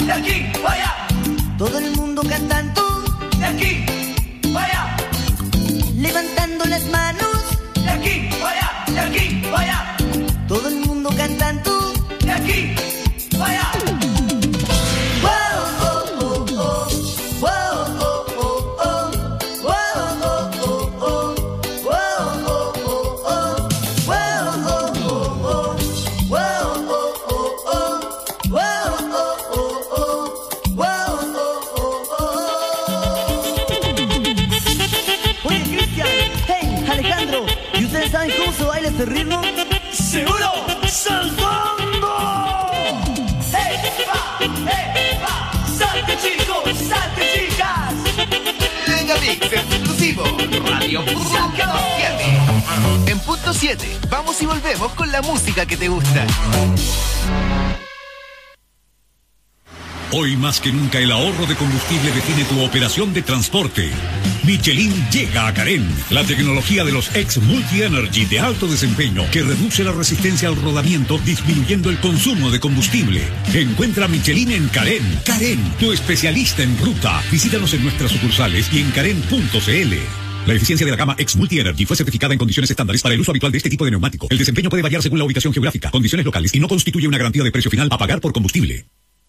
de aquí para allá. Todo el mundo cantando, de aquí para allá. Levantando las manos, de aquí para allá, de aquí para allá. Todo el mundo cantando, de aquí para allá. ¿Saben cómo se baila este ritmo? ¡Seguro! ¡Saltando! ¡Epa! ¡Salte, chicos! ¡Salte, chicas! Venga, Mix exclusivo. Radio Punto 7. En punto 7, vamos y volvemos con la música que te gusta. Hoy más que nunca el ahorro de combustible define tu operación de transporte. Michelin llega a Carén, la tecnología de los X Multi Energy de alto desempeño que reduce la resistencia al rodamiento disminuyendo el consumo de combustible. Encuentra Michelin en Carén. Carén, tu especialista en ruta. Visítanos en nuestras sucursales y en carén.cl. La eficiencia de la gama X Multi Energy fue certificada en condiciones estándares para el uso habitual de este tipo de neumático. El desempeño puede variar según la ubicación geográfica, condiciones locales y no constituye una garantía de precio final a pagar por combustible.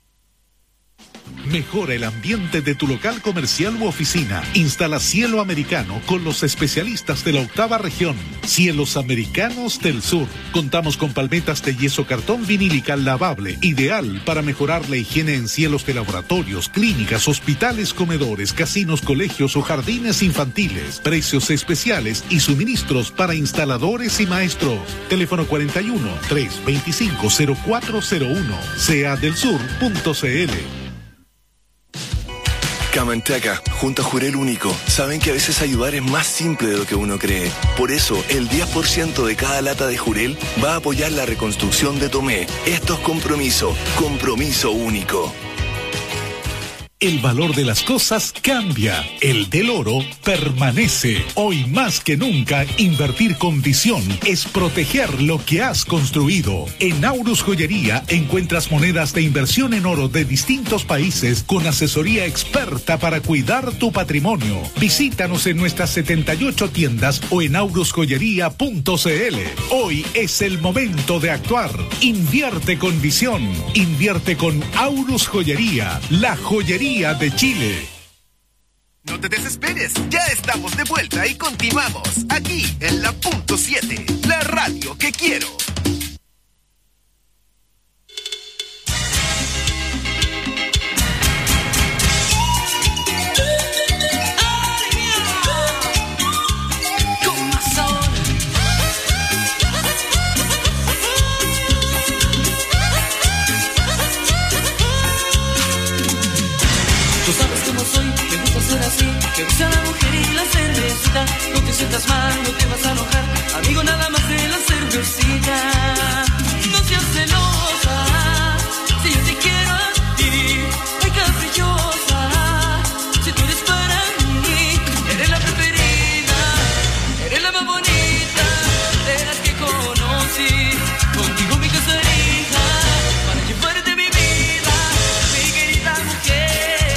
Mejora el ambiente de tu local comercial u oficina. Instala cielo americano con los especialistas de la 8ª región. Cielos Americanos del Sur. Contamos con palmetas de yeso cartón vinílica lavable, ideal para mejorar la higiene en cielos de laboratorios, clínicas, hospitales, comedores, casinos, colegios o jardines infantiles. Precios especiales y suministros para instaladores y maestros. Teléfono 41-325-0401. seadelsur.cl. Camanchaca, junto a Jurel Único, saben que a veces ayudar es más simple de lo que uno cree. Por eso, el 10% de cada lata de Jurel va a apoyar la reconstrucción de Tomé. Esto es compromiso único. El valor de las cosas cambia. El del oro permanece. Hoy más que nunca, invertir con visión es proteger lo que has construido. En Aurus Joyería encuentras monedas de inversión en oro de distintos países con asesoría experta para cuidar tu patrimonio. Visítanos en nuestras 78 tiendas o en aurusjoyería.cl. Hoy es el momento de actuar. Invierte con visión. Invierte con Aurus Joyería, la joyería de Chile. No te desesperes, ya estamos de vuelta y continuamos aquí en la punto 7, la radio que quiero. Que gusta la mujer y la cervecita. No te sientas mal, no te vas a enojar. Amigo, nada más de la cervecita. No seas celosa, si yo te quiero a ti. Ay, caprichosa, si tú eres para mí. Eres la preferida, eres la más bonita de las que conocí. Contigo mi casaría, para llevarte mi vida, mi querida mujer.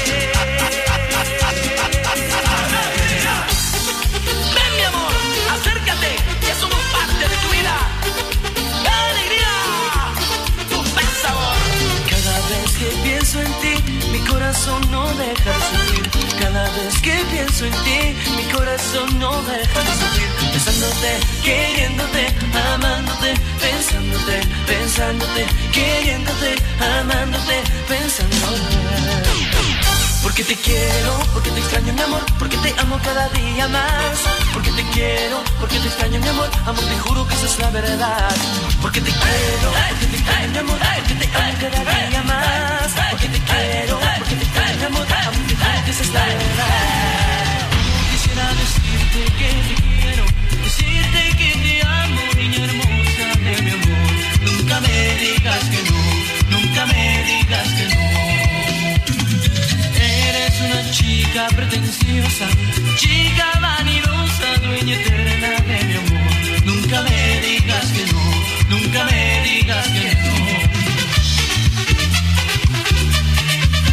No deja de sufrir. Cada vez que pienso en ti, mi corazón no deja de sufrir. Pensándote, queriéndote, amándote, pensándote, pensándote, queriéndote, amándote, pensándote. Porque te quiero, porque te extraño mi amor, porque te amo cada día más. Porque te quiero, porque te extraño mi amor, amor te juro que esa es la verdad. Porque te quiero, porque te extraño mi amor, porque te amo cada día más. Porque te quiero, porque te extraño mi amor, amor te juro que esa es la verdad. Quisiera decirte que te quiero, decirte que te amo, niña hermosa de mi amor. Nunca me digas que no, nunca me digas que no. Eres una chica pretenciosa, chica vanidosa, dueña eterna de mi amor. Nunca me digas que no, nunca me digas que no.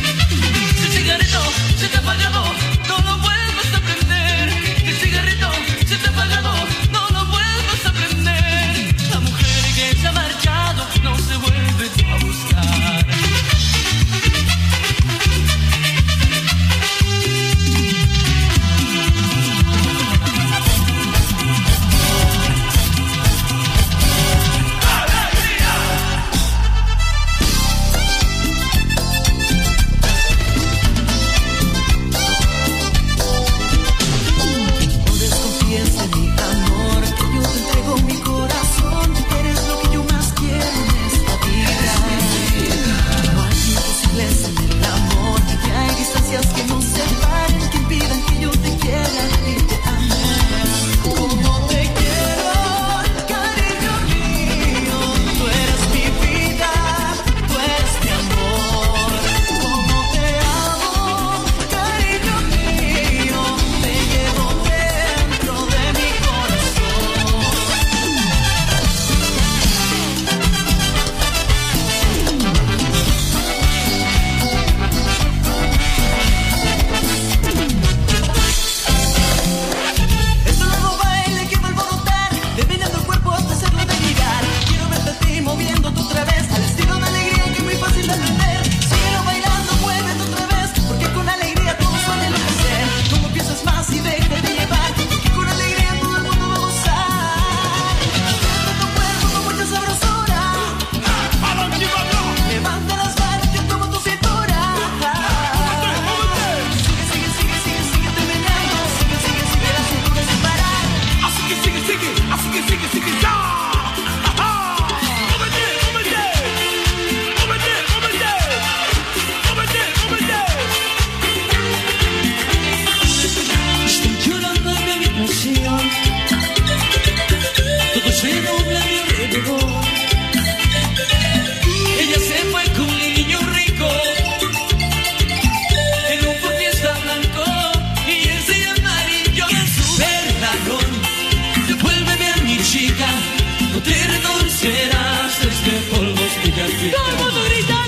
te retorcerás, este polvo estoy aquí. ¡Todo el mundo gritando!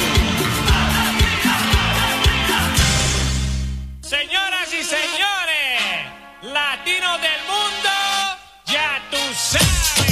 Señoras y señores, latinos del mundo, ya tú sabes.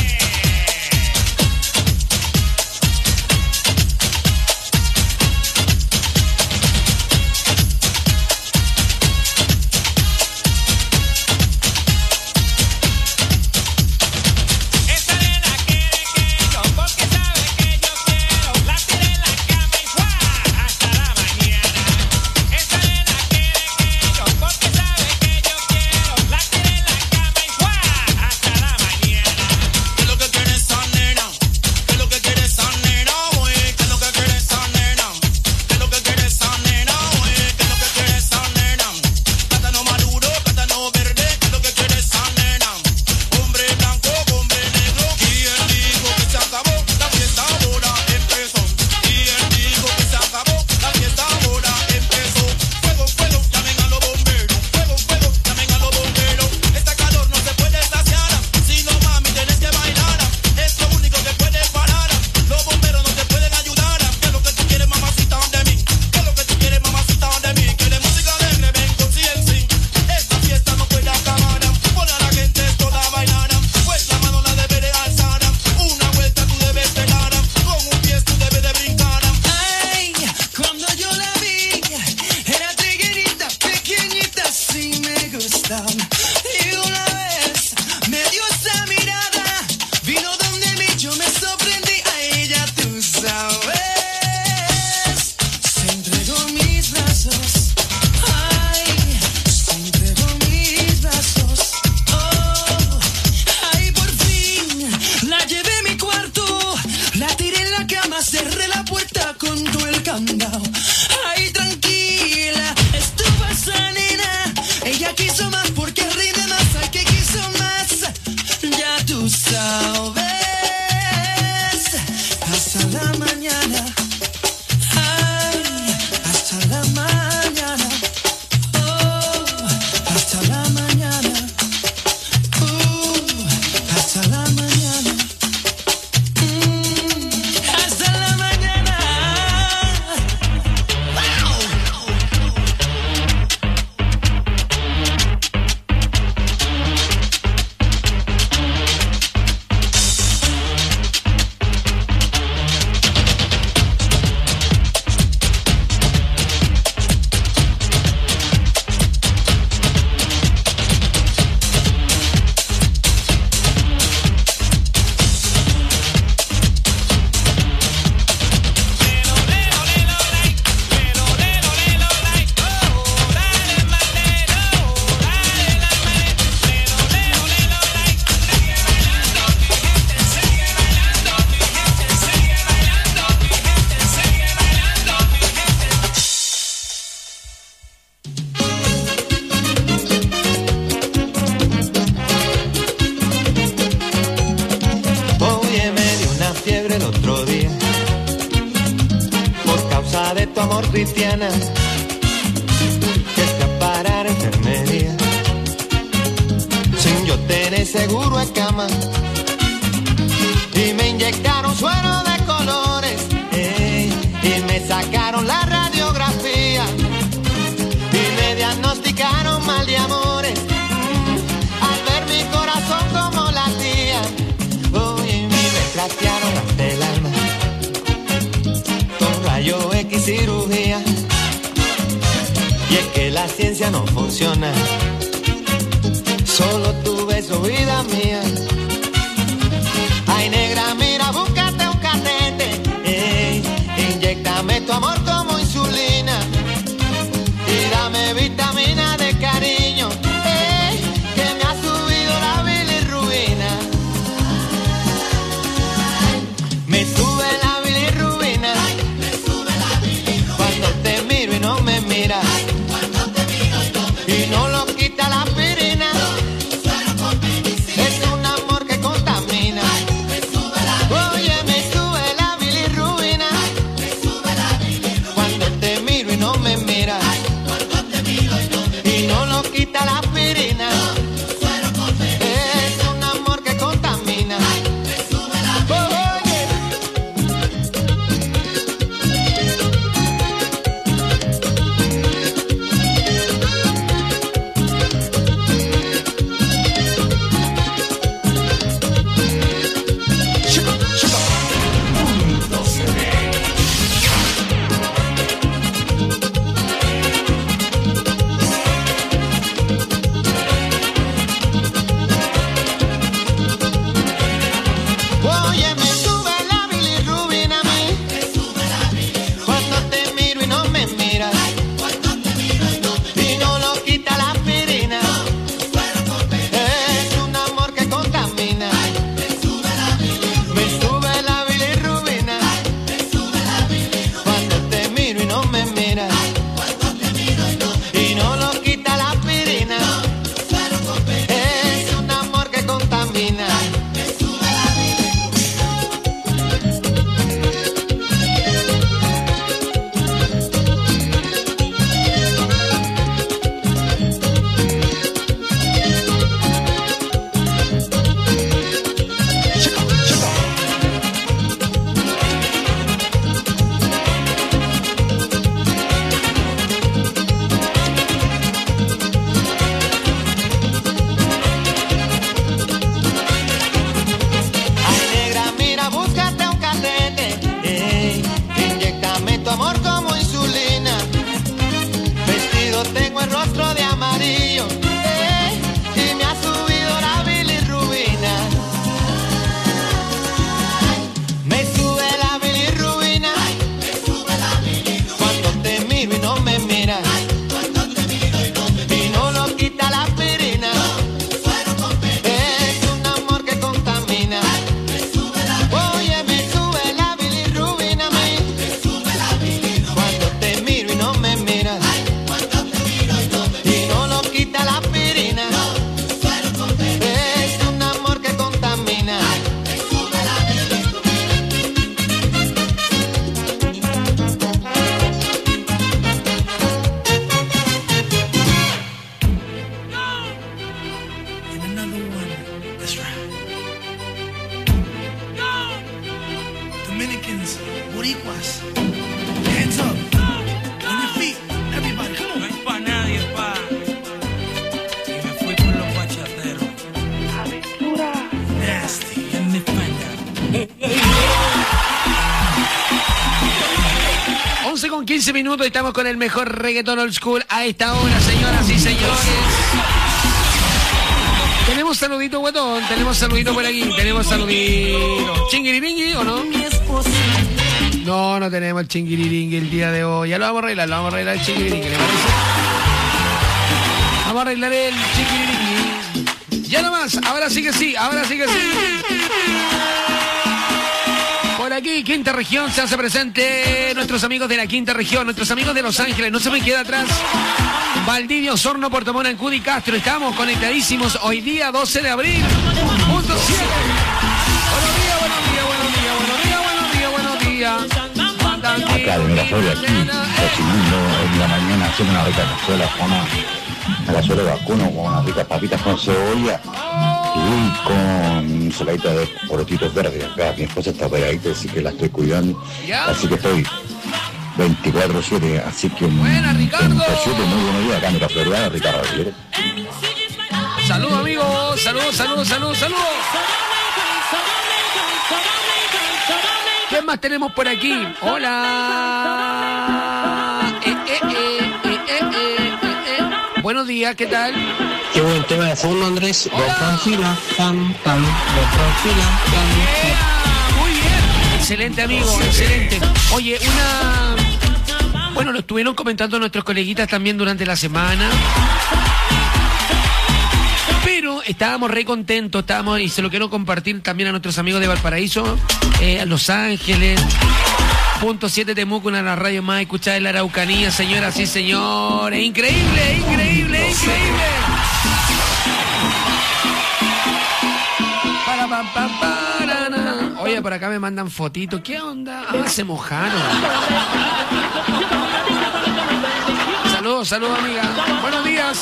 cristiana que escapará enfermería sin yo tener seguro en cama y me inyectaron suero de colores y me sacaron la radiografía y me diagnosticaron mal de amores al ver mi corazón como latía. Oye, me trastearon hasta el alma con rayo X cirugía y es que la ciencia no funciona, solo tu beso, vida mía. Ay, negra, mira, búscate un catete, inyéctame tu amor como insulina y dame vitamina de cariño, que me ha subido la bilirrubina. Me sube la bilirrubina, cuando te miro y no me miras, y no lo quita la aspirina, es un amor Dominicans, Boricuas. Hands up. On your feet. Everybody, come on. No hay pa' nadie, pa. Y me fui por los bachateros. Aventura. Nasty. En mi España. 11:15, estamos con el mejor reggaetón old school a esta hora, señoras y señores. Tenemos saludito, guatón, tenemos saludito por aquí, tenemos saludito. ¿Chinguiriringui o no? No tenemos el chinguiriringui el día de hoy. Ya lo vamos a arreglar el chinguiriringui, ¿le parece? Vamos a arreglar el chinguiriringui. Ya nomás, ahora sí que sí. Por aquí, Quinta Región, se hace presente nuestros amigos de la Quinta Región, nuestros amigos de Los Ángeles, no se me queda atrás. Valdivia, Osorno, Puerto Montt, Ancud y Castro, estamos conectadísimos hoy día 12 de abril, punto 7. Buenos días. Acá de Miraflores, aquí, cocinando en la mañana, haciendo una rica cazuela con una cazuela de vacuno, con unas ricas papitas con cebolla y con saladita de porotitos verdes. Acá mi esposa está operadita, así que la estoy cuidando, así que estoy 24/7, así que buena, Ricardo. 24/7, muy buenos días, acá en Miraflores, Ricardo Aguilera. Saludos, amigos, saludos. ¿Qué más tenemos por aquí? Hola. Buenos días, ¿qué tal? Qué buen tema de fondo, Andrés. Muy bien. Excelente, amigo, excelente. Oye, bueno, lo estuvieron comentando nuestros coleguitas también durante la semana. Pero estábamos re contentos, y se lo quiero compartir también a nuestros amigos de Valparaíso, a Los Ángeles, punto 7 Temuco, una de las radios más escuchadas de la Araucanía, señoras y señores. Increíble. Oye, por acá me mandan fotitos. ¿Qué onda? Se mojaron. Saludos, amiga. Buenos días.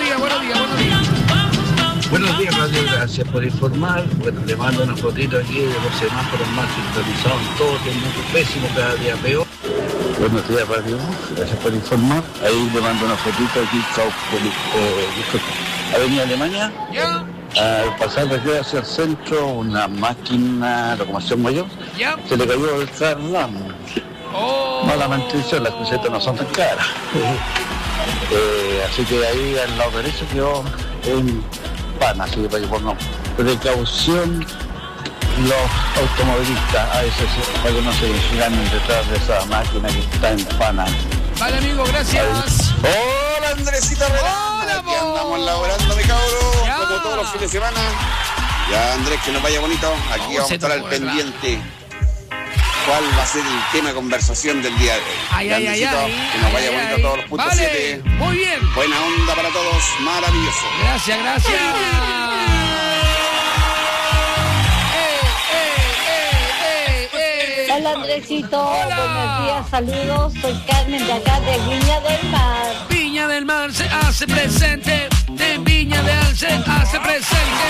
Buenos días, Radio, gracias por informar. Bueno, le mando una fotito aquí de los semáforos más sintonizados en todo, que es muy pésimo, cada día peor. Buenos días, Radio, gracias por informar. Ahí le mando una fotito aquí, Avenida Alemania. ¿Ya? Al pasar desde hacia el centro, una máquina de locomoción mayor, se le cayó el carro. Mala maldición, las crucetas no son tan caras. Así que ahí al lado derecho quedó un pan, así que para que pongan precaución los automovilistas, a veces para que no se ganen detrás de esa máquina que está en pana. Vale, amigo, gracias. Hola, Andresita Relana. Aquí andamos laborando, mi cabro, como todos los fines de semana. Ya, Andrés, que nos vaya bonito. Aquí vamos a estar al pendiente. ¿Cuál va a ser el tema de conversación del día de hoy? Que nos vaya bonito a todos los puntos 7. Muy bien. Buena onda para todos, maravilloso. Gracias. Hola, Andresito. Buenos días, saludos. Soy Carmen de acá de Viña del Mar. Viña del Mar se hace presente. De Viña del Mar se hace presente.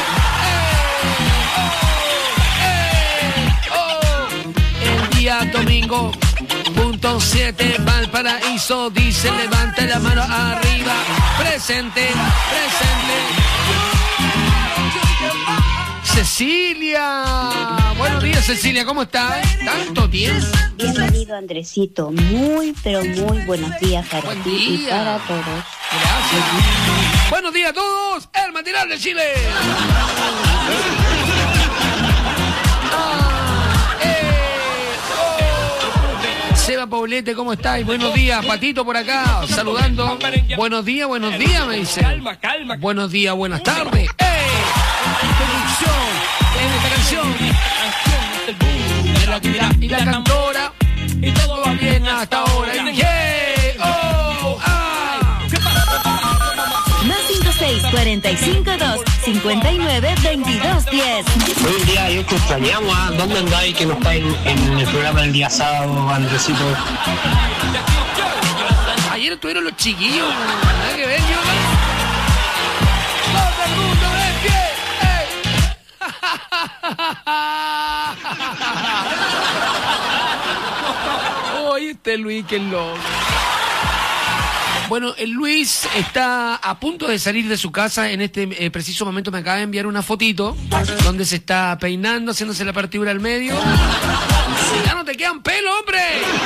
El día domingo, punto 7, Valparaíso, dice levanta la mano arriba. Presente. Cecilia. Buenos días, Cecilia, ¿cómo estás? ¿Tanto tiempo? Bienvenido, Andresito. Muy, pero muy buenos días para ti y para todos. Gracias. Buenos días a todos. El matinal de Chile. Seba Poblete, ¿cómo estáis? Buenos días, Patito por acá, saludando. Buenos días, me dice. Calma. Buenos días, buenas tardes. Introducción en esta canción. Y la cantora. Y todo va bien hasta ahora. Más 56-45-2-59-22-10. Buen día, yo te extrañamos. ¿Dónde andáis que no estáis en el programa del día sábado, Andresito? Ayer estuvieron los chiquillos, nada que ver, yo. ¡Todo el mundo de pie! ¡Ey! Este Luis, que es loco. Bueno, el Luis está a punto de salir de su casa. En este preciso momento me acaba de enviar una fotito donde se está peinando, haciéndose la partidura al medio. ¡Ya no te quedan pelo, hombre!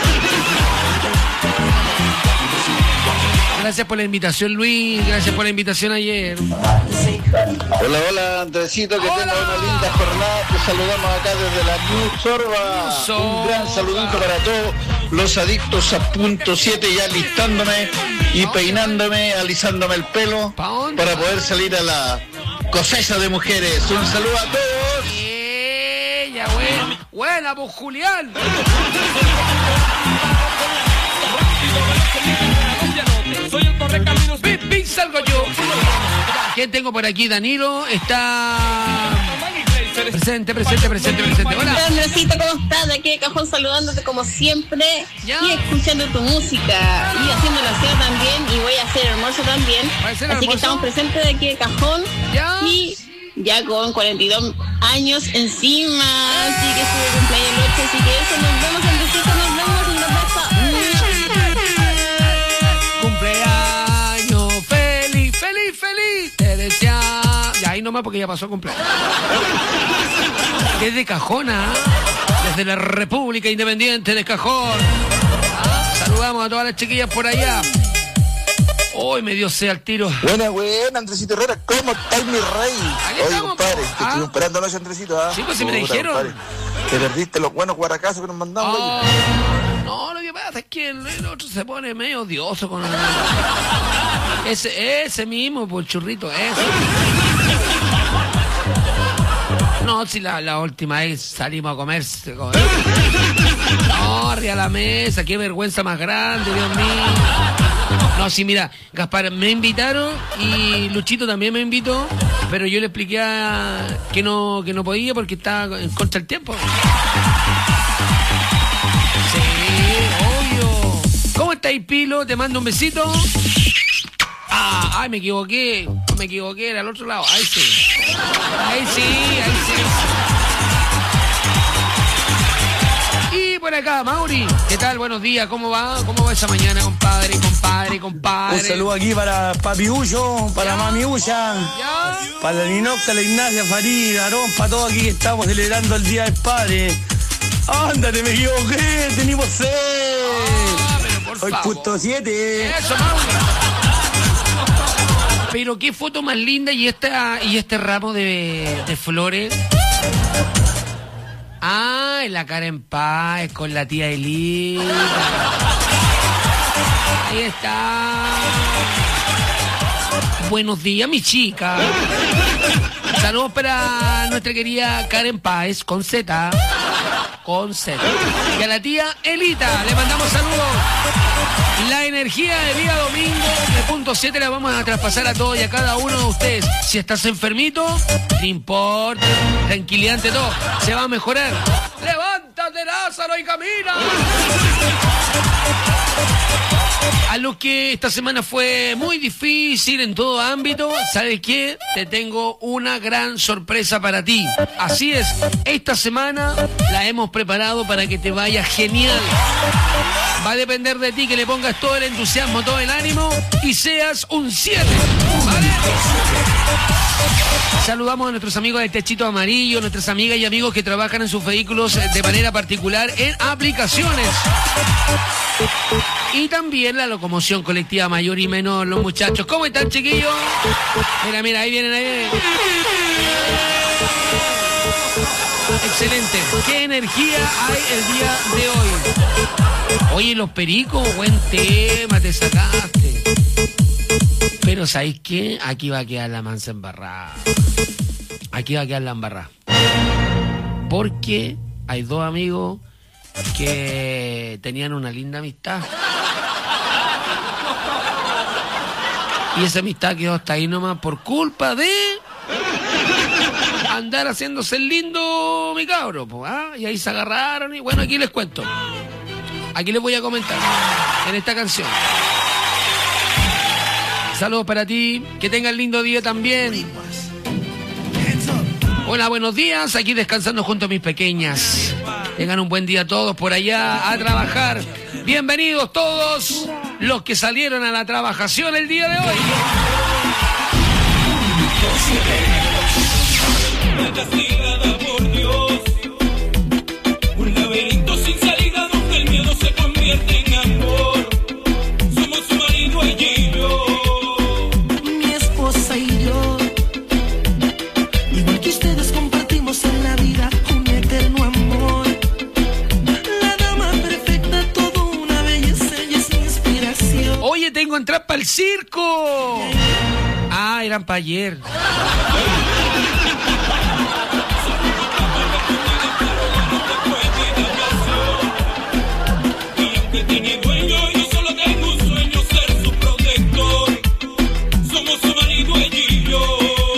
Gracias por la invitación, Luis. Gracias por la invitación ayer. Hola, hola, Andresito, que tenga una linda jornada. Te saludamos acá desde la New Sorba. Un gran saludito para todos los adictos a punto 7, ya listándome y peinándome, alisándome el pelo para poder salir a la cosecha de mujeres. Un saludo a todos. Ya, buena, pues, Julián. Soy el correcaminos. ¡Pip, salgo yo! ¿Quién tengo por aquí? Danilo está... Presente. Hola. Andresito, ¿cómo estás? De aquí de Cajón saludándote como siempre y escuchando tu música y haciendo la cena también, y voy a hacer almuerzo también. Así que estamos presentes de aquí de Cajón y ya con 42 años encima. Así que estuve cumpleaños el 8, así que eso, nos vemos, Andresito, nos vemos y nos besos. Cumpleaños feliz. Te desea... Ya ahí nomás porque ya pasó cumpleaños. Desde Cajona, desde la República Independiente de Cajón. Saludamos a todas las chiquillas por allá. Hoy me dio sed al tiro. Buena, Andresito Herrera, ¿cómo estás, mi rey? Oye, compadre, te estoy esperando anoche, Andresito. Sí, pues si me dijeron. Compadre. Te perdiste los buenos guaracazos que nos mandamos. No, lo que pasa es que el otro se pone medio odioso con ese mismo, por churrito, ese. No, si la última vez salimos a comer. No, arriba a la mesa, qué vergüenza más grande, Dios mío. No, sí, mira, Gaspar, me invitaron y Luchito también me invitó, pero yo le expliqué que no podía porque estaba en contra del tiempo. Sí, obvio. ¿Cómo estáis, Pilo? Te mando un besito. Ay, me equivoqué, era al otro lado. Ahí sí. Y por acá, Mauri, ¿qué tal? Buenos días, ¿cómo va? ¿Cómo va esa mañana, compadre? Un saludo aquí para Papi Ullo, para Mami Ulla, para la Ninoca, la Ignacia, Farid, Aarón, para todos aquí que estamos celebrando el Día del Padre. Ándate, me equivoqué, tenemos sed. Hoy punto 7. Eso, Mauri. Pero qué foto más linda y este ramo de flores. En la Karen Páez con la tía Elita. Ahí está. Buenos días, mi chica. Saludos para nuestra querida Karen Páez con Z. Y a la tía Elita le mandamos saludos. La energía de día domingo de punto 7 la vamos a traspasar a todos y a cada uno de ustedes. Si estás enfermito, no importa, tranquilidad ante todo, se va a mejorar. ¡Levántate, Lázaro, y camina! A los que esta semana fue muy difícil en todo ámbito, ¿sabes qué? Te tengo una gran sorpresa para ti. Así es, esta semana la hemos preparado para que te vaya genial. Va a depender de ti que le pongas todo el entusiasmo, todo el ánimo y seas un 7. ¿Vale? Saludamos a nuestros amigos de Techito Amarillo, nuestras amigas y amigos que trabajan en sus vehículos de manera particular en aplicaciones. Y también la locomoción colectiva mayor y menor, los muchachos. ¿Cómo están, chiquillos? Mira, ahí vienen. Excelente. ¿Qué energía hay el día de hoy? Oye, los pericos, buen tema, te sacaste. Pero ¿sabéis qué? Aquí va a quedar la mansa embarrada. Aquí va a quedar la embarrada. Porque hay dos amigos que tenían una linda amistad. Y esa amistad quedó hasta ahí nomás por culpa de andar haciéndose el lindo, mi cabro, y ahí se agarraron y bueno, aquí les cuento. Aquí les voy a comentar en esta canción. Saludos para ti, que tengan lindo día también. Hola, buenos días, aquí descansando junto a mis pequeñas. Tengan un buen día todos por allá a trabajar. Bienvenidos todos los que salieron a la trabajación el día de hoy. Castigada por Dios, un laberinto sin salida donde el miedo se convierte en amor. Somos su marido, ella y yo, mi esposa y yo. Igual que ustedes compartimos en la vida un eterno amor. La dama perfecta, todo una belleza, ella es mi inspiración. Oye, tengo entrada para el circo. Ah, eran para ayer. tiene dueño, yo solo tengo un sueño, ser su protector. Somos su marido, ella y yo.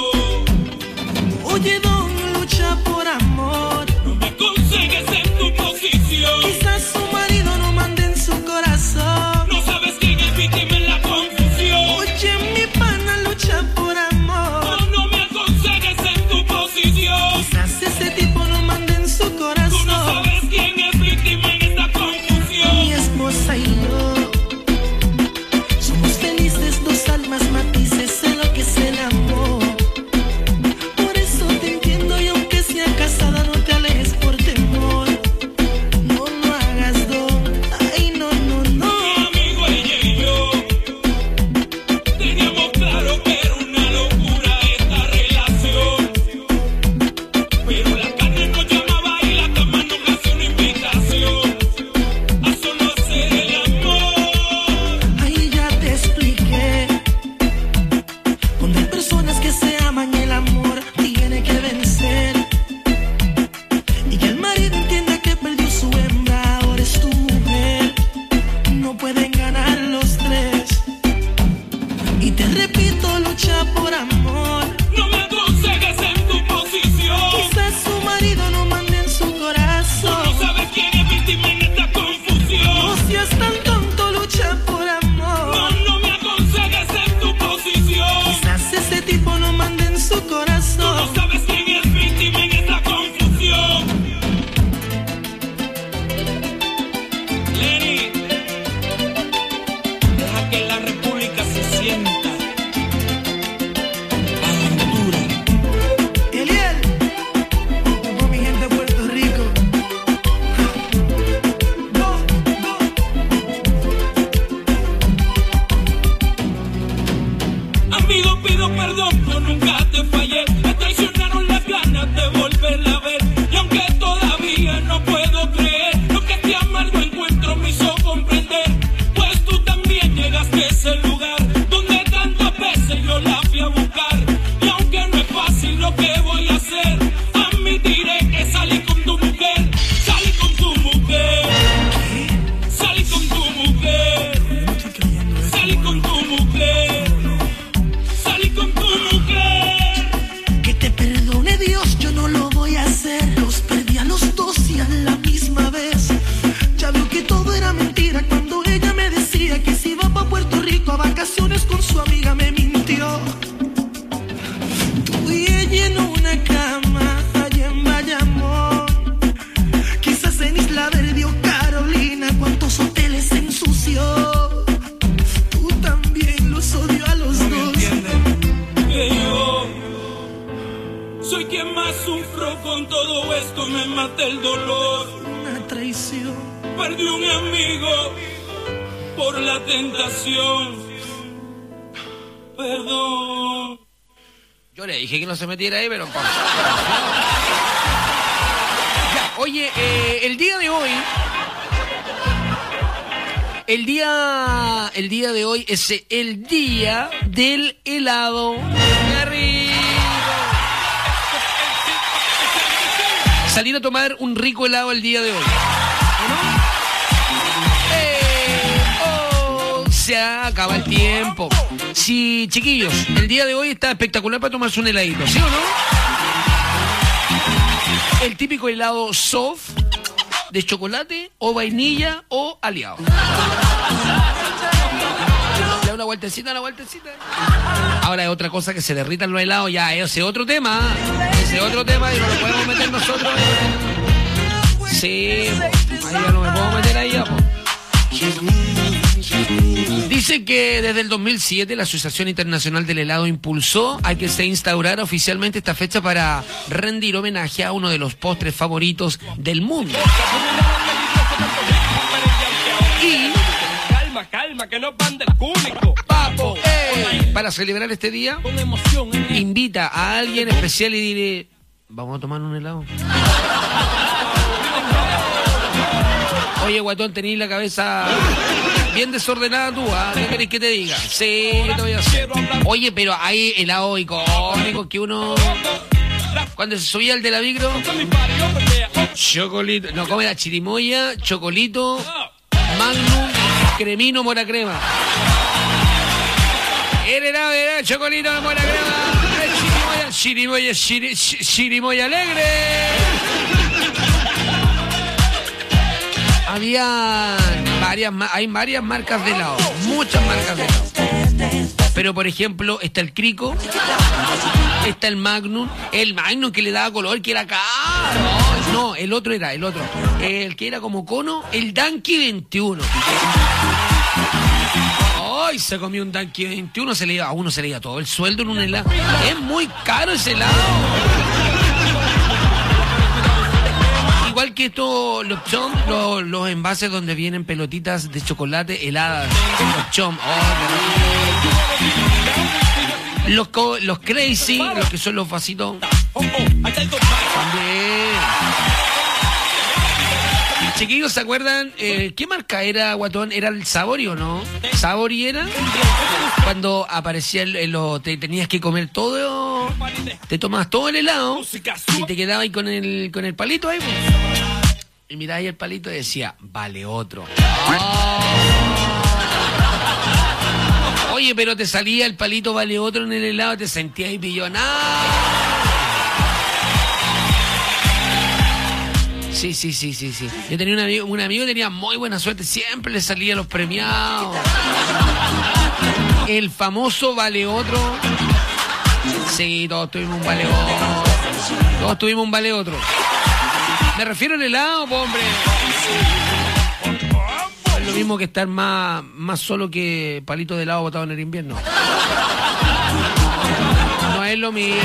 Oye, don, lucha por amor. No me aconsejes en tu posición. Quizás su marido no mande en su corazón. No sabes quién es víctima en la confusión. Oye, mi pana lucha por amor. No, no me aconsejes en tu posición. Quizás ese tipo no mande en su corazón. Tú no sabes quién es víctima en esta confusión. Mi esposa y yo somos felices, dos almas matices en lo que es el amor. Por eso te entiendo y aunque sea casada no te alejes por temor. No lo hagas, don. Ay, no, no, no. Mi amigo, ella y yo teníamos claro que era una locura esta relación. Pero la carne nos llamaba y la cama nos hacía una invitación a solo hacer el amor. Ahí ya te expliqué. Cuando hay personas que se aman, el amor tiene que vencer. Y que el marido entienda que perdió su hembra, ahora es tu mujer. No pueden ganar los tres. Y te repito, lucha por amor. No me aconsejes en tu posición. Quizás su marido no mande en su Tú corazón. no sabes quién es víctima en esta confusión. No seas tan tonto, lucha por No, amor. no me aconsejes en tu posición. Quizás ese tipo no mande en su Tú corazón. no sabes quién es víctima en esta confusión. Lenny, deja que la república se sienta. Aventura. Eliel, como mi gente de Puerto Rico. Amigo, pido perdón, yo nunca te fallé. Me traicionaron las ganas de volverla a ver. Y aunque todavía no puedo creer lo que este amargo encuentro me hizo comprender, pues tú también llegaste a ese lugar donde tantas veces yo la fui a buscar. Y aunque no es fácil lo que voy a hacer, admitiré que salí con tu mujer. Salí con tu mujer. Salí con tu mujer. Salí con tu mujer. Salí con tu mujer. Que te perdone Dios, yo no lo voy a hacer. Los perdí a los dos y a la misma vez. Ya veo que todo era mentira cuando ella me decía que se iba pa' Puerto Rico a vacaciones con su amiga, me mintió. Tú y ella en una cama allá en Bayamón. Quizás en Isla Verde o Carolina, cuántos hoteles se ensució. Tú también los odio a los dos. Que yo soy quien más sufro con todo esto, me mata el dolor. Una traición. Perdí un amigo por la tentación. Perdón. Yo le dije que no se metiera ahí, pero... Ya, oye, el día de hoy... El día de hoy es el día del helado. ¡Qué rico! Salir a tomar un rico helado el día de hoy. Se acaba el tiempo. Sí, chiquillos, el día de hoy está espectacular para tomarse un heladito, ¿sí o no? El típico helado soft de chocolate o vainilla o aliado. Ya una vueltecita. Ahora es otra cosa que se derritan los helados, ya ese es otro tema. Ese es otro tema y no lo podemos meter nosotros. Sí, ahí ya no me puedo meter ahí ya, po. Dice que desde el 2007 la Asociación Internacional del Helado impulsó a que se instaurara oficialmente esta fecha para rendir homenaje a uno de los postres favoritos del mundo. Y... Calma, que no van del cúnico. Papo, para celebrar este día, invita a alguien especial y dile, vamos a tomar un helado. Oye, guatón, tenés la cabeza bien desordenada tú, ¿ah? ¿Qué querés que te diga? Sí, ¿qué te voy a hacer? Oye, pero hay helado icónico que uno... Cuando se subía el de la micro, chocolito, no, ¿cómo era? Chirimoya, chocolito, Magnum, cremino, mora crema. El helado de chocolito, mora crema, chirimoya alegre. Hay varias marcas de helado, muchas marcas de helado. Pero por ejemplo, está el Crico, está el Magnum que le daba color, que era caro. No, el otro. El que era como cono, el Danky 21. Ay, se comió un Danky 21, a uno se le iba todo el sueldo en un helado. Es muy caro ese helado. Igual que estos, los chom, los envases donde vienen pelotitas de chocolate heladas. Los chom. Los crazy, los que son los vasitos. También. Chiquillos, ¿se acuerdan? ¿Qué marca era, guatón? ¿Era el Sabori o no? ¿Sabori era? Cuando aparecía te tenías que comer todo, te tomabas todo el helado y te quedabas ahí con el palito ahí. Y mirabas ahí el palito y decía, vale otro. Oye, pero te salía el palito vale otro en el helado y te sentías ahí pillonado. Sí. Yo tenía un amigo que tenía muy buena suerte, siempre le salía a los premiados. El famoso vale otro. Sí, todos tuvimos un vale otro. Me refiero al helado, hombre. Es lo mismo que estar más solo que palito de helado botado en el invierno. No es lo mismo.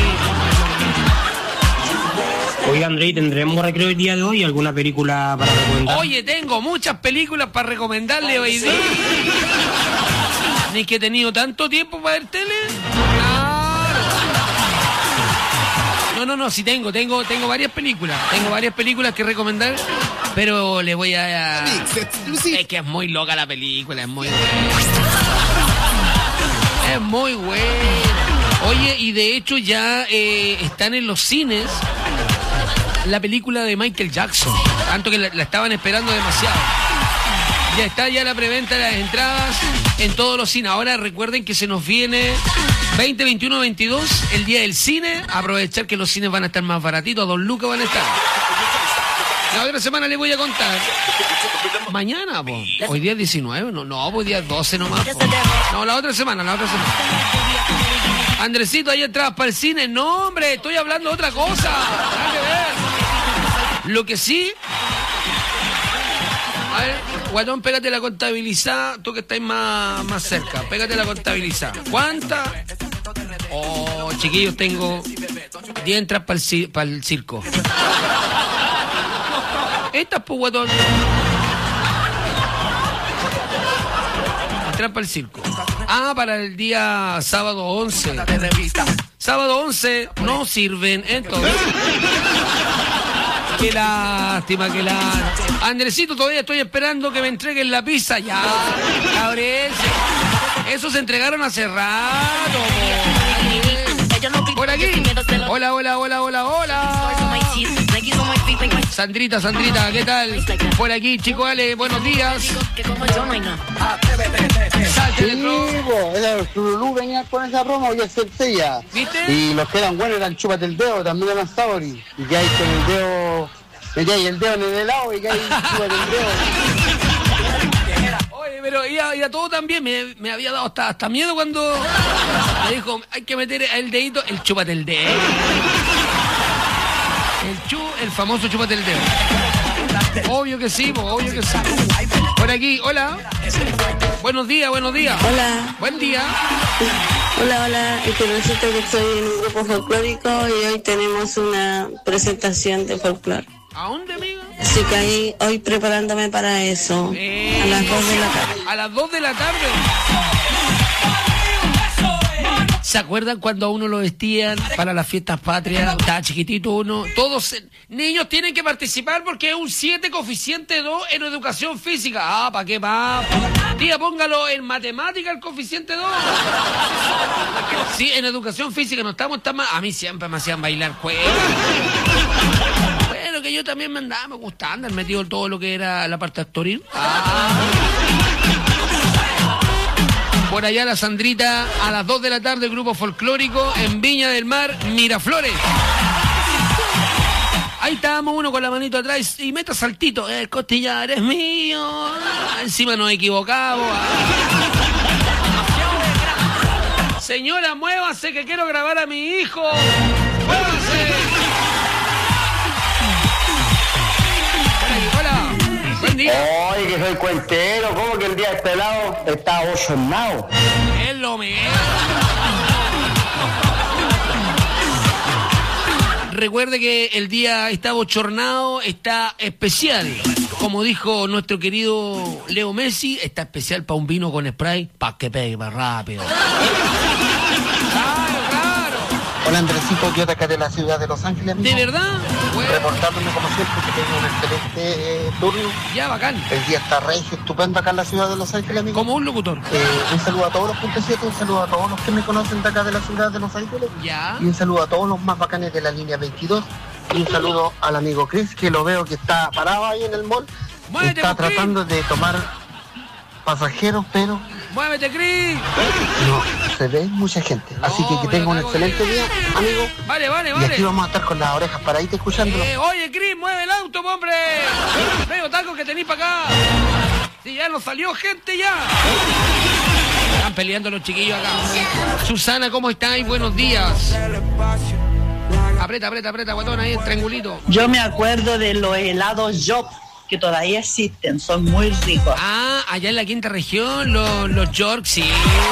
Oye, Andrei, ¿tendremos recreo el día de hoy? ¿Alguna película para recomendar? Oye, tengo muchas películas para recomendarle hoy día. Ni que he tenido tanto tiempo para ver tele. No, sí tengo varias películas. Tengo varias películas que recomendar, pero le voy a... Es que es muy loca la película, es muy buena. Oye, y de hecho ya están en los cines la película de Michael Jackson, tanto que la estaban esperando demasiado. Ya está la preventa de las entradas en todos los cines. Ahora recuerden que se nos viene 20, 21, 22, el día del cine. Aprovechar que los cines van a estar más baratitos, 2 lucas van a estar. La otra semana les voy a contar. Mañana, po. Hoy día es 19, no, hoy día es 12 nomás, po. No, la otra semana. Andresito, ahí entradas para el cine. No, hombre, estoy hablando de otra cosa. Nada que ver. Lo que sí... A ver, guatón, pégate la contabilizada. Tú que estás más cerca, pégate la contabilizada. ¿Cuánta? Oh, chiquillos, tengo 10 entradas para el circo. Estas, pues, guatón. Entradas para el circo. Para el día sábado 11. Sábado 11 no sirven, entonces. Qué lástima. Andresito, todavía estoy esperando que me entreguen la pizza. Ya, cabres. Esos se entregaron hace rato. Por aquí. Hola. Sandrita, ¿qué tal? Por aquí, chico Ale, buenos días. El Zululú venía con esa broma, hoy es sencilla. ¿Viste? Y los que eran buenos eran Chúpate el Dedo, también eran Sabori. Y que hay con el dedo, metíais el dedo en el helado y que hay Chúpate el Dedo. Oye, pero y a todo también me había dado hasta miedo cuando me dijo, hay que meter el dedito, el Chúpate el Dedo. El famoso Chúpate el Dedo. obvio que sí, obvio que sí. Por aquí, hola. Buenos días, buenos días. Hola. Buen día. Hola, necesito que estoy en un grupo folclórico y hoy tenemos una presentación de folclore. ¿A dónde, amiga? Así que ahí, hoy preparándome para eso. A las 2 de la tarde. A las 2 de la tarde. ¿Se acuerdan cuando a uno lo vestían para las fiestas patrias? Estaba chiquitito uno. Todos niños tienen que participar porque es un 7 coeficiente 2 en educación física. Ah, ¿para qué más? Tía, póngalo en matemática el coeficiente 2. Sí, en educación física no estamos tan mal. A mí siempre me hacían bailar cueca. Bueno, que yo también me gustaba andar metido en todo lo que era la parte actoril. Por allá la Sandrita, a las 2 de la tarde, grupo folclórico en Viña del Mar, Miraflores. Ahí estábamos uno con la manito atrás y meta saltito. El costillar es mío. Encima nos equivocamos. Señora, muévase que quiero grabar a mi hijo. ¡Muévase! Hola. Buen día. Oye, que soy cuentero. ¿Cómo que el día de pelado está bochornado? Es lo mismo. Recuerde que el día está bochornado, está especial. Como dijo nuestro querido Leo Messi, está especial para un vino con spray, para que pegue más rápido. Hola Andresito, yo de acá de la ciudad de Los Ángeles. ¿De verdad? Bueno. Reportándome como siempre que tengo un excelente turno. Ya, bacán. El día está regio, estupendo acá en la ciudad de Los Ángeles, amigo. Como un locutor. Un saludo a todos los puntos 7, un saludo a todos los que me conocen de acá de la ciudad de Los Ángeles. Ya. Y un saludo a todos los más bacanes de la línea 22. Y un saludo al amigo Chris, que lo veo que está parado ahí en el mall. ¡Muévete, está tratando de tomar pasajeros, pero... ¡Muévete, Chris! No, se ve mucha gente. Así que tenga un excelente día, amigo. Vale. Y aquí vamos a estar con las orejas paraditas escuchándolo. Oye, Chris, mueve el auto, hombre. Veo taco que tenís para acá. Sí, ya nos salió gente ya. Están peleando los chiquillos acá. Susana, ¿cómo estáis? Buenos días. Aprieta, guatón, ahí el triangulito. Yo me acuerdo de los helados Job, que todavía existen, son muy ricos. Ah, allá en la quinta región, los York, sí.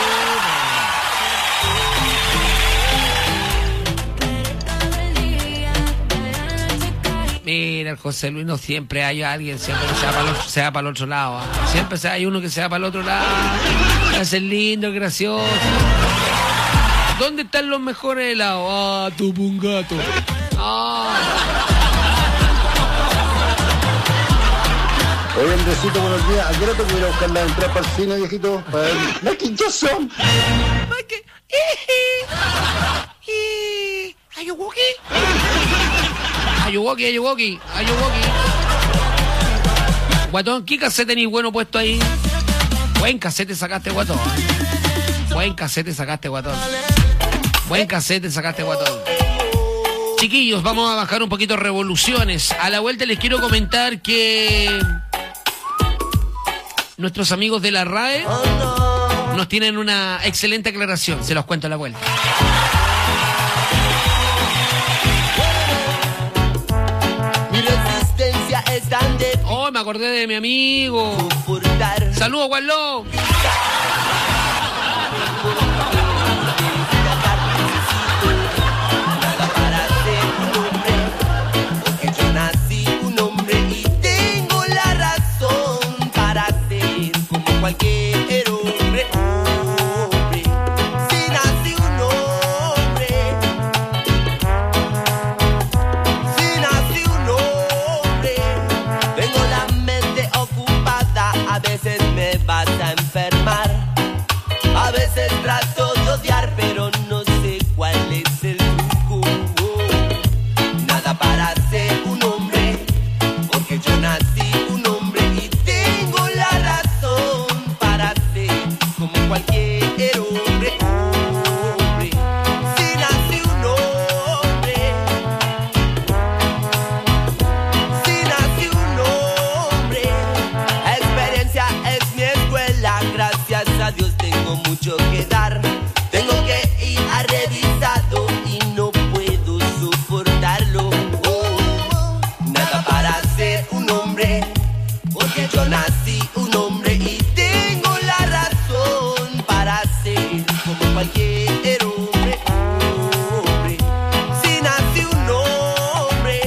Mira, el José Luis, no siempre hay alguien, siempre se va para el otro lado. Siempre hay uno que se va para el otro lado. Es el lindo, gracioso. ¿Dónde están los mejores helados? Ah, tu pungato. Oye, Andresito, buenos días. ¿A qué hora te voy a ir a buscar la entrada para el cine, viejito? Para ver Michael Jackson. Ayuwoki. Guatón, ¿qué cassette tenés bueno puesto ahí? Buen cassette sacaste, guatón. Buen cassette sacaste, guatón. Chiquillos, vamos a bajar un poquito revoluciones. A la vuelta les quiero comentar que nuestros amigos de la RAE nos tienen una excelente aclaración. Se los cuento a la vuelta. Mi resistencia es tan de... Oh, me acordé de mi amigo. Saludos, Wallo. Cualquier hombre, si nací un hombre, tengo la mente ocupada, a veces me vas a enfermar, a veces trato de odiar, pero no sé cuál es el truco, nada para ser un hombre, porque yo nací un hombre y tengo la razón. Como cualquier hombre, si nací un hombre, experiencia es mi escuela, gracias a Dios tengo mucho que dar, tengo que ir a revisado y no puedo soportarlo, nada para ser un hombre. yo nací un hombre y tengo la razón para ser como cualquier hombre. Si nací un hombre.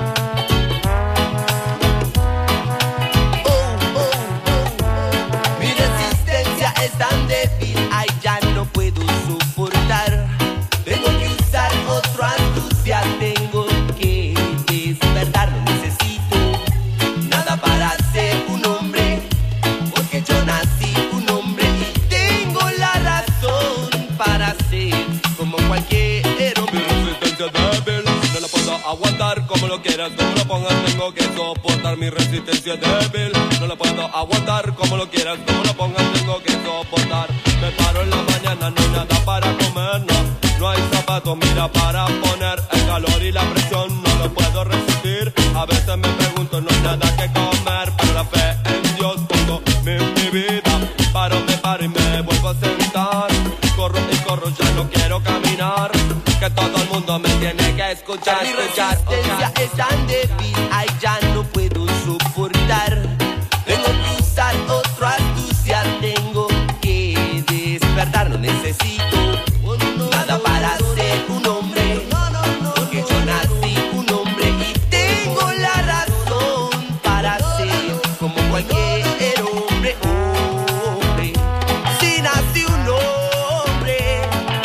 Mi resistencia es tan débil, ay, ya no puedo soportar. Tengo que usar otro astucia, tengo que despertar, no necesito nada para ser un hombre, porque yo nací un hombre y tengo la razón para ser como cualquier hombre. Mi resistencia débil, no la puedo aguantar, como lo quieras, como lo pongas, tengo que soportar. Mi resistencia débil, no la puedo aguantar, como lo quieras, como lo pongas, tengo que soportar. Me paro en la mañana, no hay nada para comer, no hay zapatos, mira, para poner. El calor y la presión no lo puedo resistir. A veces me pregunto, no hay nada que comer, pero la fe en Dios pongo mi vida. Me paro y me vuelvo a sentar. Corro y corro, ya no quiero caminar, que todo el mundo me tiene que escuchar. Mi resistencia es tan débil, ay, ya no puedo soportar. Tengo que usar otra astucia, tengo que despertar, no necesito nada para ser un hombre, porque yo nací un hombre y tengo la razón para ser como cualquier hombre. Si nací un hombre,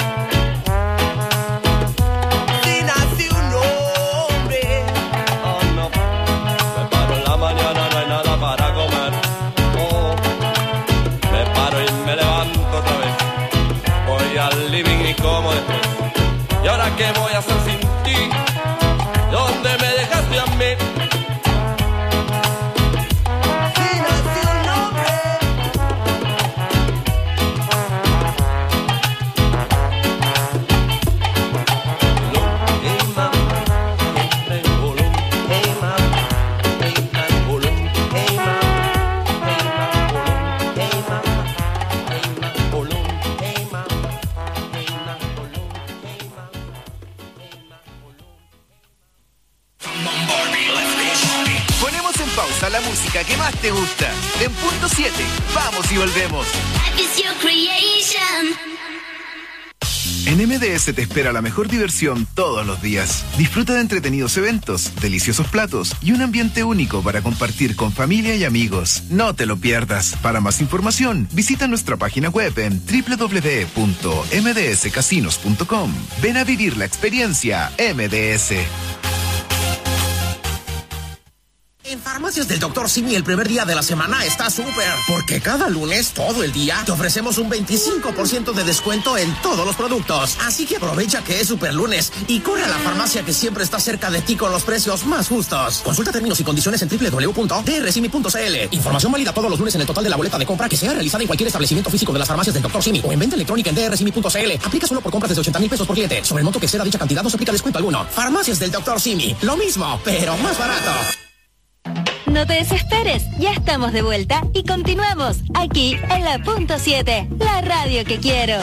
si nací un hombre. Oh no, me paro en la mañana, no hay nada para comer. Oh, me paro y me levanto otra vez. Voy al living y como después. ¿Y ahora qué voy a hacer sin ti? ¿Dónde me dejaste a mí? Si nací un hombre. Ponemos en pausa la música que más te gusta. En punto 7, vamos y volvemos. En MDS te espera la mejor diversión todos los días. Disfruta de entretenidos eventos, deliciosos platos y un ambiente único para compartir con familia y amigos. No te lo pierdas. Para más información, visita nuestra página web en www.mdscasinos.com. Ven a vivir la experiencia MDS. En Farmacias del Dr. Simi el primer día de la semana está súper, porque cada lunes, todo el día, te ofrecemos un 25% de descuento en todos los productos. Así que aprovecha que es super lunes y corre a la farmacia que siempre está cerca de ti con los precios más justos. Consulta términos y condiciones en www.drsimi.cl. Información válida todos los lunes en el total de la boleta de compra que sea realizada en cualquier establecimiento físico de las Farmacias del Dr. Simi o en venta electrónica en drsimi.cl. Aplica solo por compras desde 80,000 pesos por cliente. Sobre el monto que exceda dicha cantidad no se aplica descuento alguno. Farmacias del Dr. Simi. Lo mismo, pero más barato. No te desesperes, ya estamos de vuelta y continuamos aquí en la punto 7, la radio que quiero.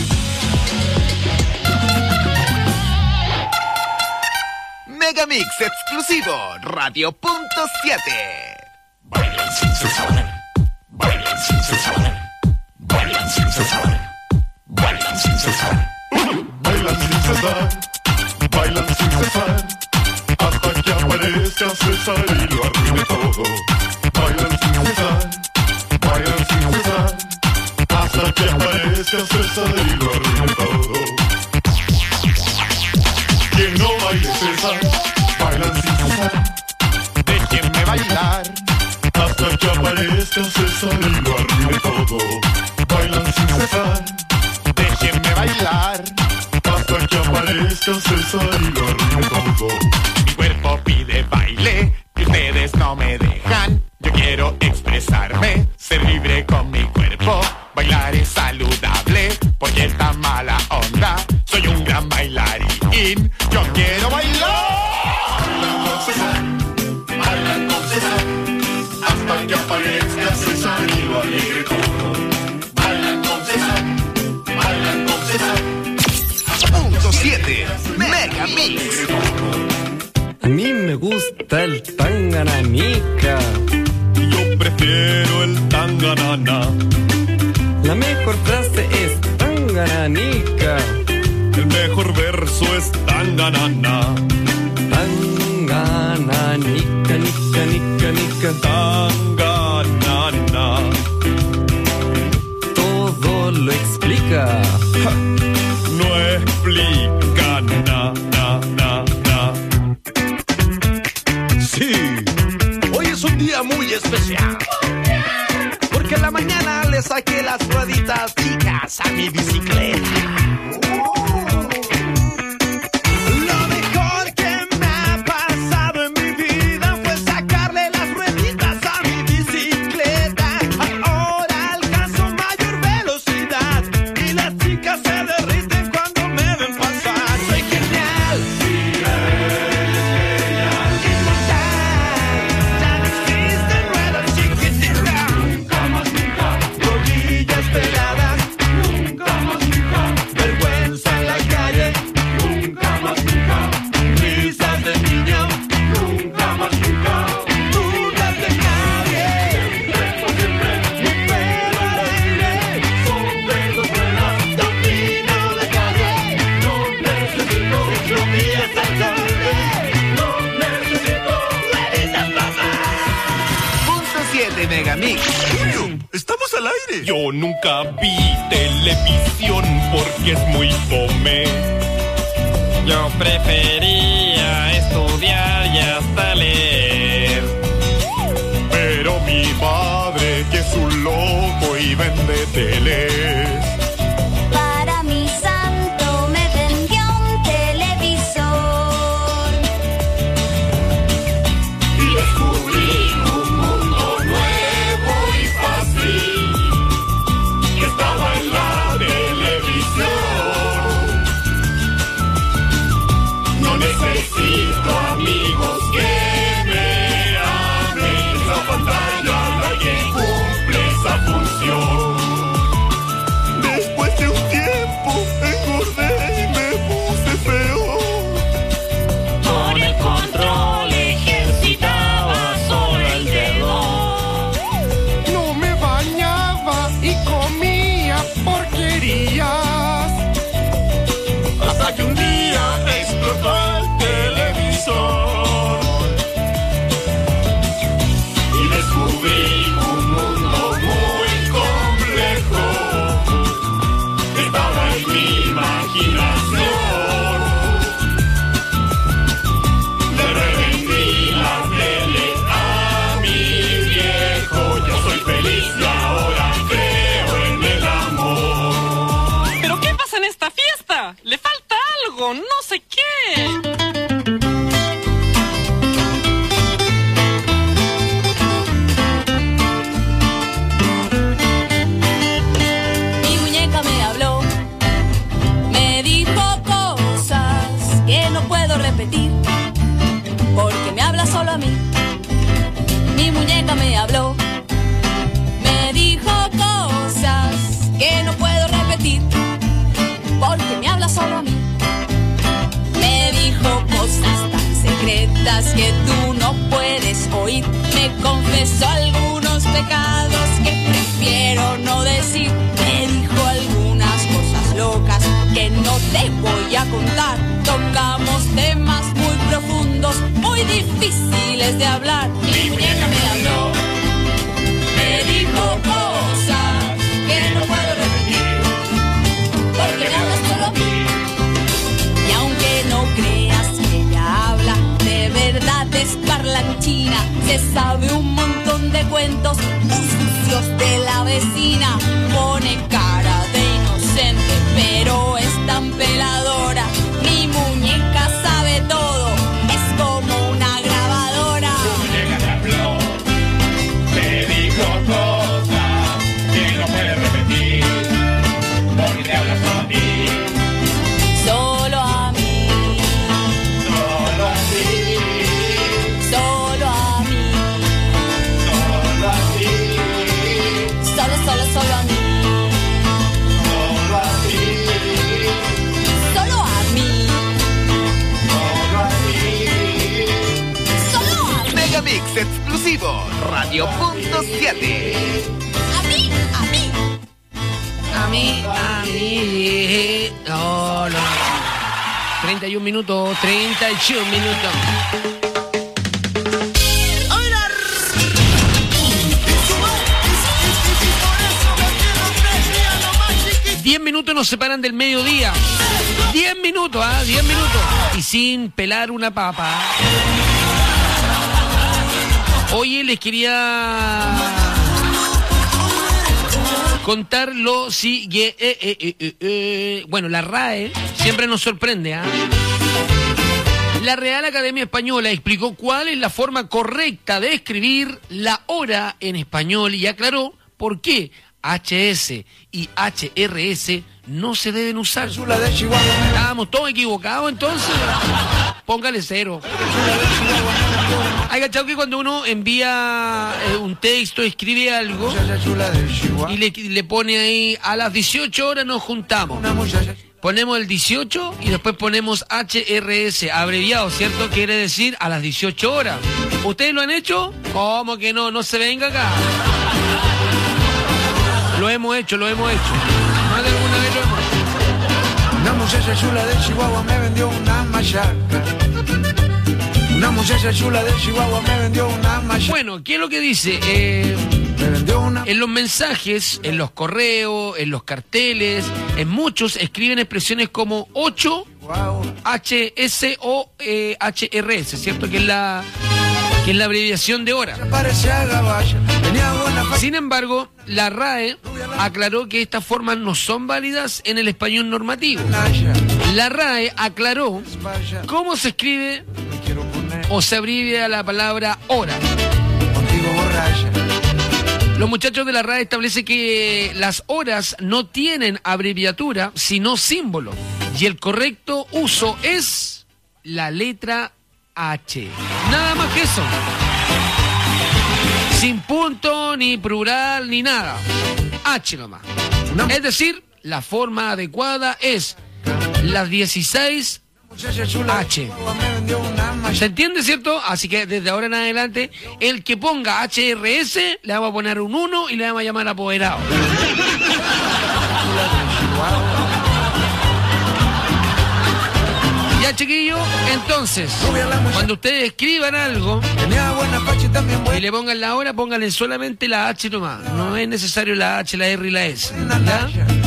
Megamix exclusivo, Radio punto 7. Bailan sin cesar, bailan sin cesar, bailan sin cesar, bailan sin cesar, bailan sin cesar, bailan sin cesar. Hasta que aparezca César y lo arruine todo. Bailan sin cesar, bailan sin cesar. Hasta que aparezca César y lo arruine todo. Quien no baile César, bailan sin cesar. Déjenme bailar. Hasta que aparezca César y lo arruine todo. Bailan sin cesar. Déjenme bailar. Hasta que aparezca César y lo arruine todo. Mi cuerpo pide baile y ustedes no me dejan. Yo quiero expresarme, ser libre con mi cuerpo. Bailar es saludable porque esta mala onda. Soy un gran bailarín. Yo quiero bailar. Bailan con César, bailan con César. Hasta que aparezca César y lo alegre todo. Bailan con César, bailan con César. Punto 7, Megamix. A mí me gusta el tangananica. Yo prefiero Tanganana. Todo lo explica. Ja, no explica na. Sí, hoy es un día muy especial. Porque en la mañana le saqué las rueditas chicas a mi bicicleta. Lo mejor que me ha pasado en mi vida fue sacarle las rueditas a mi bicicleta. Ahora alcanzo mayor velocidad y las chicas se derriten cuando me ven pasar. Soy genial. Ya no existen ruedas chiquititas. Nunca más, nunca. Rodillas peladas. Nunca más, nunca. Vergüenza en la calle. Nunca más, nunca. Risas de niño. Nunca más, nunca. Dudas de nadie. Mi pelo al aire. Sombrero vuelas. Domino de calle. No necesito ciclovías al tarde. No necesito rueditas, papá. Punto 7 Megamix. Julio, estamos al aire. Yo nunca vi televisión porque es muy fome. Yo prefería estudiar y hasta leer. Pero mi padre, que es un loco y vende teles. Para mi santo me vendió un televisor. Y descubrí un mundo nuevo y fácil que estaba en la televisión. No necesito amigos que me amen. La pantalla la que cumple esa función. Después de un tiempo engordé y me puse feo. Con el control ejercitaba solo el dedo. No me bañaba y comía porquerías. Hasta que un día explotó el televisor y descubrí un mundo muy complejo. Estaba en mi imaginación. Le revendí la tele a mi viejo. Yo soy feliz y ahora creo en el amor. ¿Pero qué pasa en esta fiesta? Le falta algo, no sé qué. Mi muñeca me habló, me dijo cosas que no puedo repetir, porque me habla solo a mí. Mi muñeca me habló, me dijo cosas que no puedo repetir, porque me habla solo a mí. Me dijo cosas tan secretas que tú no puedes oír. Me confesó algunos pecados que prefiero no decir. Me dijo algunas cosas locas que no te voy a contar. Tocamos temas muy profundos, muy difíciles de hablar. Mi muñeca me habló, me dijo cosas que no puedo repetir, porque me habla solo a mí. Y aunque no creas que ella habla, de verdad es parlanchina. Se sabe un montón de cuentos sucios de la vecina. Pone cara de inocente, pero es tan peladora. Mi muñeca sabe todo, es como una grabadora. Tu muñeca te habló, te dijo cosas que no puedes repetir, porque te habla solo a ti. Solo a mí, Solo a ti, solo a mí, solo a ti, solo a mí, solo a ti, solo a mí, solo a ti. solo a mí. Megamix exclusivo, Radio Punto 7. A mí, a mí. A mí. No. 31 minutos, 31 minutos. 10 minutos nos separan del mediodía. 10 minutos, 10 minutos. Y sin pelar una papa. Oye, les quería contar lo siguiente. Bueno, la RAE siempre nos sorprende, La Real Academia Española explicó cuál es la forma correcta de escribir la hora en español y aclaró por qué HS y HRS no se deben usar. Estábamos todos equivocados, entonces póngale 0. Hay cachado que cuando uno envía un texto, escribe algo y le pone ahí a las 18 horas nos juntamos. Ponemos el 18 y después ponemos HRS, abreviado, ¿cierto? Quiere decir a las 18 horas. ¿Ustedes lo han hecho? ¿Cómo que no? No se venga acá. Lo hemos hecho. Más de alguna vez lo hemos hecho. Una muchacha chula de Chihuahua me vendió una machaca. Una muchacha chula de Chihuahua me vendió una machaca. Bueno, ¿qué es lo que dice? En los mensajes, en los correos, en los carteles, en muchos escriben expresiones como 8, HS o HRS, ¿cierto? Que es la abreviación de hora. Sin embargo, la RAE aclaró que estas formas no son válidas en el español normativo. La RAE aclaró cómo se escribe o se abrevia la palabra hora. Los muchachos de la RAE establecen que las horas no tienen abreviatura, sino símbolo. Y el correcto uso es la letra H. Nada más que eso. Sin punto, ni plural, ni nada. H nomás. Es decir, la forma adecuada es las 16 H. ¿Se entiende, cierto? Así que desde ahora en adelante, el que ponga HRS, le vamos a poner un 1 y le vamos a llamar apoderado. Ya, chiquillos, entonces, cuando ustedes escriban algo y le pongan la hora, pónganle solamente la H nomás. No es necesario la H, la R y la S. ¿Ya?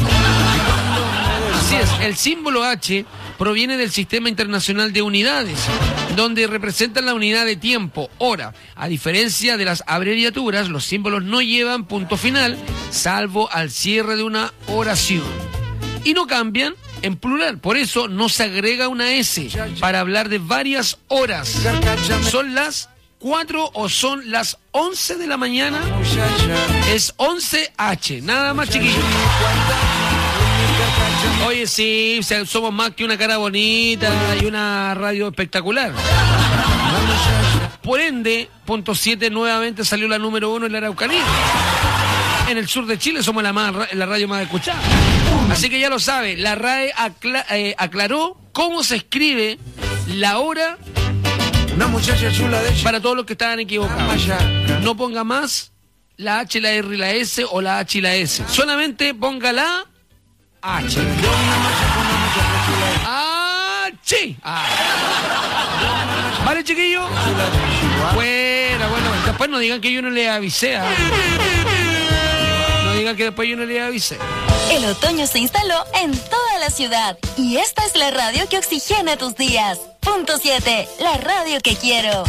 Así es, el símbolo H proviene del Sistema Internacional de Unidades, donde representan la unidad de tiempo, hora. A diferencia de las abreviaturas, los símbolos no llevan punto final, salvo al cierre de una oración. Y no cambian en plural, por eso no se agrega una S para hablar de varias horas. ¿Son las 4 o son las 11 de la mañana? Es 11H, nada más, chiquillos. Oye, sí, somos más que una cara bonita y una radio espectacular. Por ende, punto 7 nuevamente salió la número 1 en la Araucanía. En el sur de Chile somos la radio más escuchada. Así que ya lo sabe, la RAE aclaró cómo se escribe la hora para todos los que estaban equivocados. No ponga más la H, la R y la S o la H y la S. Solamente ponga la H. H. ¿Vale, chiquillo? Bueno. Después no digan que yo no le avisé. No digan que después yo no le avisé. El otoño se instaló en toda la ciudad. Y esta es la radio que oxigena tus días. Punto 7, la radio que quiero.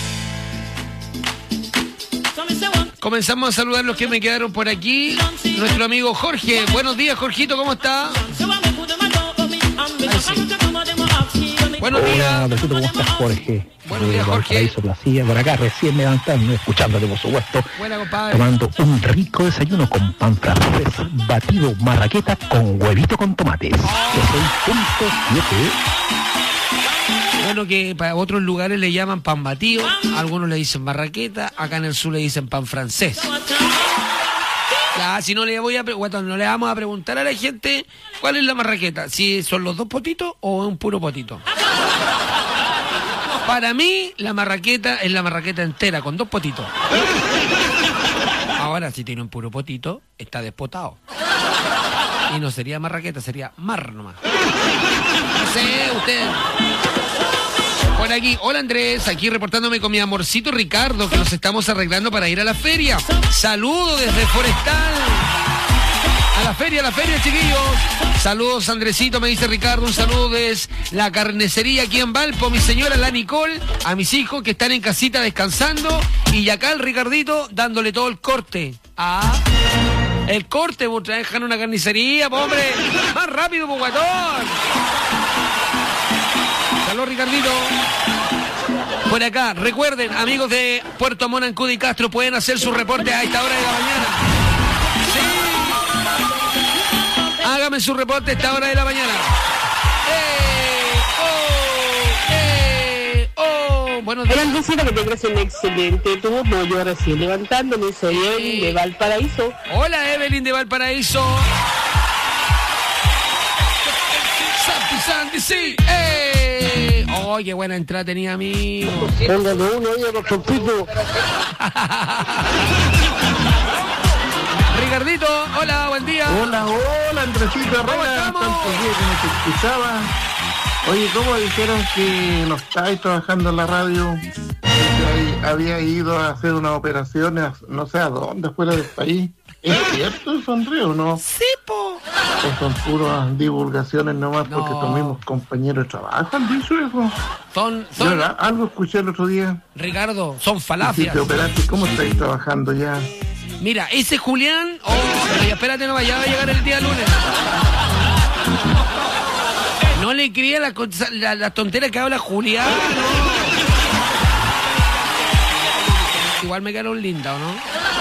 Comenzamos a saludar los que me quedaron por aquí. Nuestro amigo Jorge. Buenos días, Jorgito, ¿cómo está? Buenos días. Hola, ¿cómo estás, Jorge? Buenos días, Jorge. Por acá recién levantando, escuchándote, por supuesto. Buena, compadre. Tomando un rico desayuno con pan francés, batido marraqueta con huevito con tomates. Bueno, que para otros lugares le llaman pan batido, algunos le dicen marraqueta, acá en el sur le dicen pan francés. Ya, si no le vamos a preguntar a la gente cuál es la marraqueta, si son los dos potitos o un puro potito. Para mí, la marraqueta es la marraqueta entera, con 2 potitos. Ahora, si tiene un puro potito, está despotado. Y no sería marraqueta, sería mar nomás. No sé, usted... Por aquí, hola Andrés, aquí reportándome con mi amorcito Ricardo, que nos estamos arreglando para ir a la feria. Saludos desde Forestal. A la feria, chiquillos. Saludos, Andresito, me dice Ricardo. Un saludo desde la carnicería aquí en Valpo. Mi señora, la Nicole. A mis hijos que están en casita descansando. Y acá el Ricardito dándole todo el corte. El corte, vos dejan una carnicería, po, hombre. Más rápido, po, guatón. Saludos, Ricardito. Por acá, recuerden, amigos de Puerto Montt, Ancud y Castro, pueden hacer sus reportes a esta hora de la mañana. Sí. Hágame su reporte a esta hora de la mañana. Buenos días. Hola, Andresito, que tengas un excelente turno. Yo recién levantándome, soy Evelyn de Valparaíso. Hola, Evelyn de Valparaíso. Santi, sí. ¡Oh, qué buena entrada tenía, amigo! Póngale uno ahí a los trompitos. Ricardito, hola, buen día. Hola, Andresito Herrera. Tantos días que no te escuchaba. Oye, ¿cómo dijeron que no estáis trabajando en la radio? Que había ido a hacer una operación, no sé a dónde, fuera del país. ¿Es cierto eso, Andrés, o no? Sí, po. ¿O son puras divulgaciones nomás porque tus mismos compañeros de trabajo han dicho eso? Son... Algo escuché el otro día. Ricardo, son falacias. Si te operaste, ¿cómo estáis trabajando ya? Mira, ese Julián... Oh, pero ya espérate, no vaya a llegar el día lunes. No le cría la tontera que habla Julián, no. Igual me quedaron linda, ¿o no?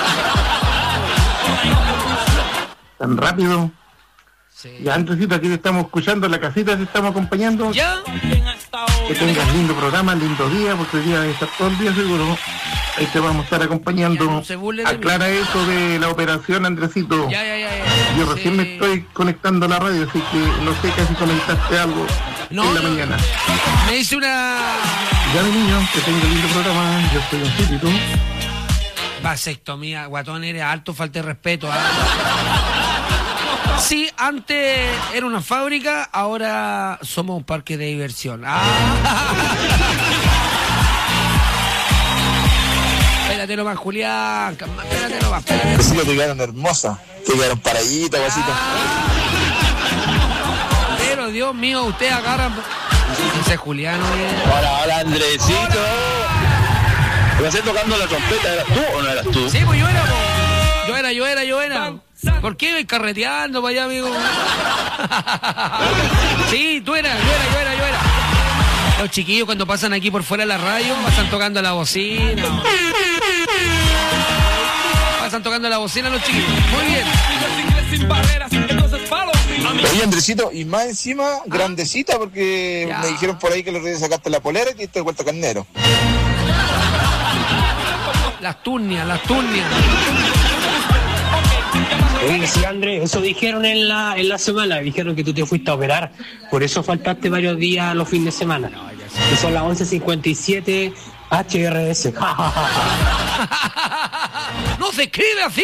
Tan rápido. Sí. Ya, Andresito, aquí te estamos escuchando, en la casita te estamos acompañando. ¿Ya? Que tengas lindo programa, lindo día, porque hoy día vas a estar todo el día seguro. Ahí te vamos a estar acompañando. Ya, no se burle de Aclara mí. eso de la operación, Andresito. Ya. Yo recién me estoy conectando a la radio, así que no sé si comentaste algo en la mañana. Me hice una... Ya, mi niño, que tenga lindo programa. Yo estoy en sitio, ¿y tú? Vasectomía, guatón, eres alto, falta de respeto. Sí, antes era una fábrica, ahora somos un parque de diversión. Espérate nomás, Julián. Espérate nomás. Sí, que te quedaron hermosas. Te quedaron paraditas, guasito. Pero, Dios mío, usted agarra... Ese Julián, Hola, Andresito. ¿Te vas a ir tocando la trompeta? ¿Eras tú o no eras tú? Sí, pues yo era. ¿Por qué iba carreteando para allá, amigo? Sí, yo era. Los chiquillos cuando pasan aquí por fuera de la radio pasan tocando la bocina. Pasan tocando la bocina los chiquillos. Muy bien. Oye, Andresito, y más encima, grandecita, porque me dijeron por ahí que le sacaste la polera y te diste vuelta carnero. Las turnias. Oye, sí, Andrés, eso dijeron en la semana, dijeron que tú te fuiste a operar, por eso faltaste varios días los fines de semana. Que son las 11:57 HRS. ¡No se escribe así!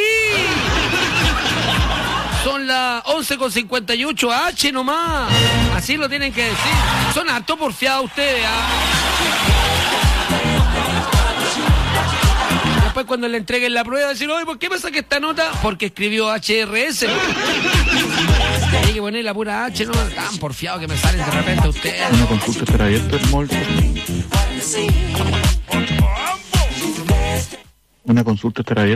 Son las 11:58 H nomás. Así lo tienen que decir. Son harto porfiados ustedes, Después cuando le entreguen la prueba decir, oye, ¿por qué me saqué esta nota? Porque escribió HRS. Hay que poner la pura H, ¿no? Tan porfiado que me salen de repente ustedes. Una consulta estará abierta el mall. Una consulta estará abierta.